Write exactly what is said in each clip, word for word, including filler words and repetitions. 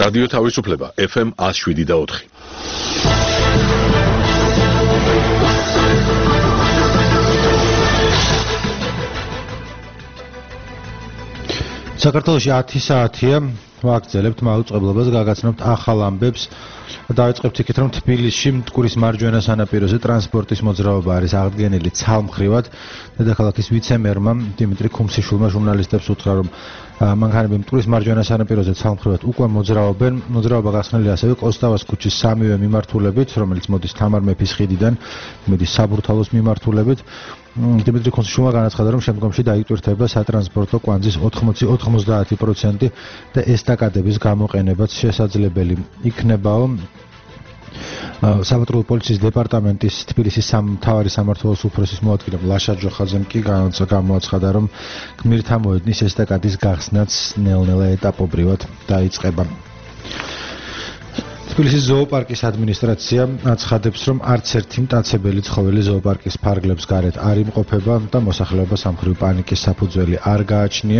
რადიო თავისუფლება ეფ ემ ათს შვიდი და ოთხი. საქართველოში ათი საათია ვაგრძელებთ მაუწყებლობას, გაგაცნობთ ახალ ამბებს. დავიწყებთ იქით, რომ თბილისში მტკვრის მარჯვენა სანაპიროზე ტრანსპორტის მოძრაობა არის აღდგენილი ცალმხრივად. დედაქალაქის ვიცე-მერმა დიმიტრი ქუმსიშვილმა ჟურნალისტებს უთხრა, რომ მანქანები მტკვრის მარჯვენა სანაპიროზე ცალმხრივად უკვე მოძრაობენ. მოძრაობა გახსნილია ასევე კოსტავას ქუჩის სამივე მიმართულებით, რომელიც მოდის თამარ მეფის ხიდიდან, მოდის საბურთალოს მიმართულებით. დიმიტრი ქუმსიშვილმა განაცხადა, რომ შემდგომში დაიტვირთება სატრანსპორტო კვანძის ოთხმოცი ოცდაათი პროცენტი და ესტაკადების გამოყენებაც შესაძლებელი იქნებაო. საპატრულო პოლიციის დეპარტამენტის თბილისის მთავარი სამმართველოს უფროსის მოადგილემ ლაშა ჯოხაძემ კი გამოაცხადა, რომ გმირთა მოედნის ესტაკადის გახსნაც ნელ-ნელა ეტაპობრივად დაიწყება. თბილისის ზოოპარკის ადმინისტრაცია აცხადებს, რომ არც ერთი მტაცებელი ცხოველი ზოოპარკის ფარგლებს გარეთ არ იმყოფება და მოსახლეობას ამხრივ პანიკის საფუძველი არ გააჩნია.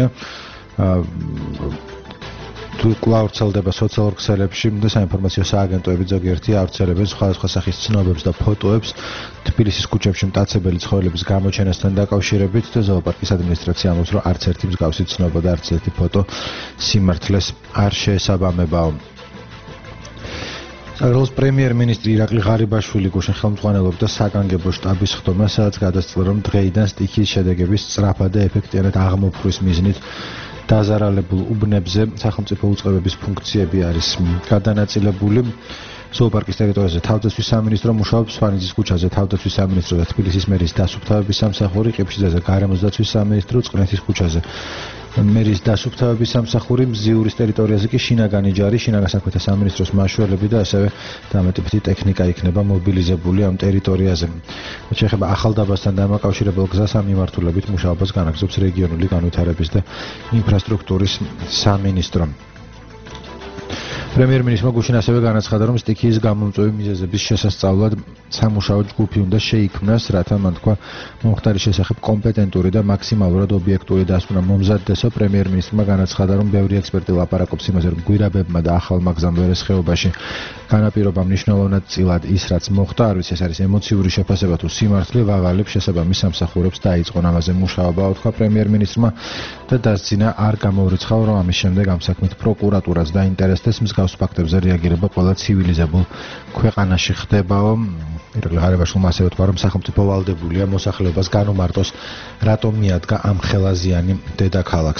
თუ კვლავ ვრცელდება სოციალურ ქსელებში და საინფორმაციო სააგენტოები ზოგიერთი ავრცელებენ სხვადასხვა სახის ცნობებს და ფოტოებს თბილისის ქუჩებში მტაცებელი ცხოველების გამოჩენასთან დაკავშირებით და ზოოპარკის ადმინისტრაცია ამბობს, რომ არც ერთი მსგავსი ცნობა და არც ერთი ფოტო სიმართლეს არ შეესაბამებაო. საქართველოს პრემიერ-მინისტრი ირაკლი ღარიბაშვილი გუშინ ხელმძღვანელობდა საგანგებო შტაბის ხდომას, სადაც გადასწრა, რომ დღეიდან სტიქიის შედეგების სწრაფად და ეფექტიანად აღმოფხვის მიზნით დაზარალებულ უბნებზე სახელმწიფო უწყებების ფუნქციები არის გადანაწილებული. ზოოპარკის ტერიტორიაზე თავდაცვის სამინისტრო მუშაობს, სვანიძის ქუჩაზე თავდაცვის სამინისტრო და თბილისის მერის დასუფთავების სამსახური, ყიფშიძეზე გარემოს დაცვის სამინისტრო, წყნეთის ქუჩაზე მერის დასუფთავების სამსახური, მზიურის ტერიტორიაზე კი შინაგანი ჯარი, შინაგან საქმეთა სამინისტროს მაშველები და ასევე დამატებითი ტექნიკა იქნება მობილიზებული ამ ტერიტორიაზე. შეეხება ახალდაბასთან დამაკავშირებელ გზას ამ მიმართულებით მუშაობას განაგრძობს რეგიონული განვითარების და ინფრასტრუქტურის სამინისტრო. პრემიერ-მინისტრმა გუშინ ასევე განაცხადა, რომ სტიქიის გამომწვევი მიზეზების შესასწავლად სამუშაო ჯგუფი უნდა შეიქმნას, რათა მან თქვა მომხდარის შესახებ კომპეტენტური და მაქსიმალურად ობიექტური დასკვნა მომზადდესო. პრემიერ-მინისტრმა განაცხადა, რომ ბევრი ექსპერტი ლაპარაკობს იმაზე, რომ გვირაბებმა და ახალმა გზამ ვერეს ხეობაში განაპირობა მნიშვნელოვნად წილად ის, რაც მოხდა, არ ვიცი, ეს არის ემოციური შეფასება თუ სიმართლე, ვაღალებ შესაბამის სამსახურებს დაიწყონ ამაზე მუშაობა, თქვა პრემიერ-მინისტრმა და დასძინა არ გამოურიცხავა, რომ ამის შემდეგ ამ საქმით პროკურატურაც დაინტერესდეს. მსგავს ფაქტებზე რეაგირება ყველა ცივილიზებულ ქვეყანაში ხდებაო. ირაკლი ღარიბაშვილმა ასევე თქვა, რომ სახელმწიფო ვალდებულია მოსახლეობას განუმარტოს, რატომ მიადგა ამ ხელაზიანი დედაქალაქს.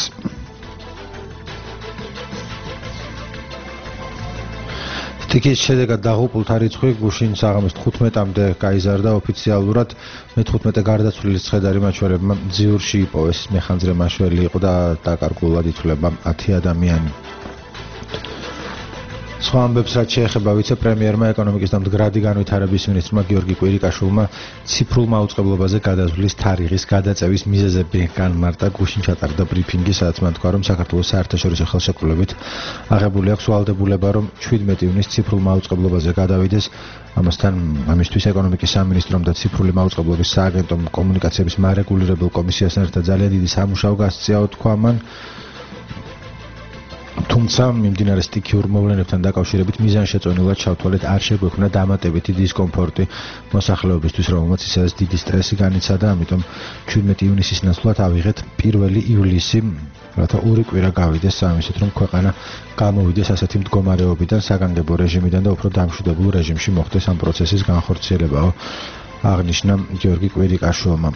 სტიქიის შედეგად დაღუპულთა რიცხვი გუშინ საღამოს თხუთმეტამდე გაიზარდა ოფიციალურად. მეთხუთმეტე გარდაცვლილის ცხედარი მაჩვენებმა მძიურში იპოვეს, მეხანძრე მაშველი იყო და დაკარგულად ითვლება ათი ადამიანი. სხვა ამბებს, რაც შეეხება ვიცე-პრემიერმა, ეკონომიკის და მდგრადი განვითარების მინისტრმა გიორგი კვირიკაშვილმა ციფრულ მაუწყებლობაზე გადასვლის თარიღის გადაწევის მიზეზები განმარტა. გუშინ ჩატარდა ბრიფინგი, სადაც მან თქვა, რომ საქართველოს საერთაშორისო ხელშეკრულებით აღებული აქვს ვალდებულება, რომ შვიდმეტი ივნის ციფრულ მაუწყებლობაზე გადავიდეს. ამასთან ამისთვის ეკონომიკის სამინისტრომ და ციფრული მაუწყებლობის სააგენტომ კომუნიკაციების მარეგულირებელ კომისიასთან ერთად ძალიან დიდი სამუშაო გასწიაო, თქვა მან. თუმცა მიმდინარე სტიქიურ მოვლენებთან დაკავშირებით მიზანშეწონილად ჩავთვალეთ, არ შეგვექმნა დამატებითი დისკომფორტი მოსახლეობისთვის, რომელმაც ისედაც დიდი სტრესი განიცადა, ამიტომ შვიდმეტი ივნისის ნაცვლად ავიღეთ პირველი ივლისი, რათა ორი კვირა გავიდეს სამისით, რომ ქვეყანა გამოვიდეს ასეთი მდგომარეობიდან, საგანგებო რეჟიმიდან და უფრო დამშვიდებულ რეჟიმში მოხდეს ამ პროცესის განხორციელებაო, აღნიშნა გიორგი კვირიკაშვილმა.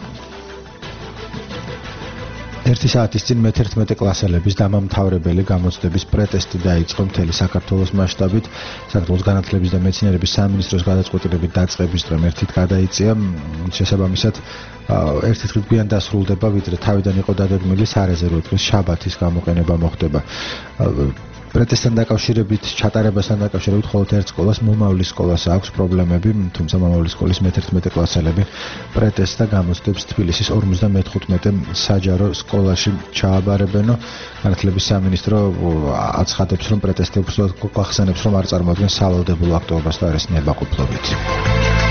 ერთი საათის წინ მეთერთმეტე კლასელების დამამთავრებელი გამოცდების პროტესტი დაიწყო მთელი საქართველოს მასშტაბით. საქართველოს განათლების და მეცნიერების სამინისტროს გადაწყვეტილებით დაწყების დღე ერთით გადაიწია. შესაბამისად, ერთი დღით გვიან დასრულდება, ვიდრე თავიდან იყო დაგეგმილი სარეზერვო დღის შაბათის გამოყენება მოხდება. პროტესტთან დაკავშირებით, ჩატარებასთან დაკავშირებით მხოლოდ ერთ სკოლას, მომავლის სკოლას აქვს პრობლემები, თუმცა მომავლის სკოლის მეთერთმეტე კლასელები პროტესტს და გამოცდებს თბილისის ორმოცდამეთხუთმეტე საჯარო სკოლაში ჩააბარებენო. განათლების სამინისტრო აცხადებს, რომ პროტესტი უბრალოდ გახსენებს, რომ არ წარმოადგენს სავალდებულო აქტივობას და არის ნებაყოფლობითი.